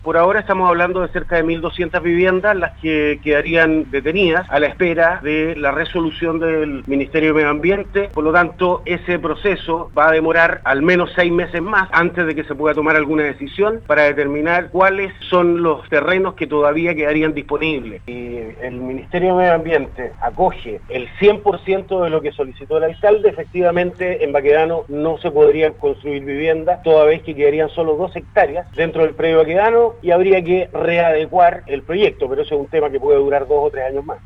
Por ahora estamos hablando de cerca de 1.200 viviendas, las que quedarían detenidas a la espera de la resolución del Ministerio de Medio Ambiente. Por lo tanto, ese proceso va a demorar al menos 6 meses más antes de que se pueda tomar alguna decisión para determinar cuáles son los terrenos que todavía quedarían disponibles. Y el Ministerio de Medio Ambiente acoge el 100% de lo que solicitó el alcalde. Efectivamente, en Baquedano no se podrían construir viviendas, toda vez que quedarían solo 2 hectáreas dentro del predio Baquedano y habría que readecuar el proyecto, pero eso es un tema que puede durar 2 o 3 años más.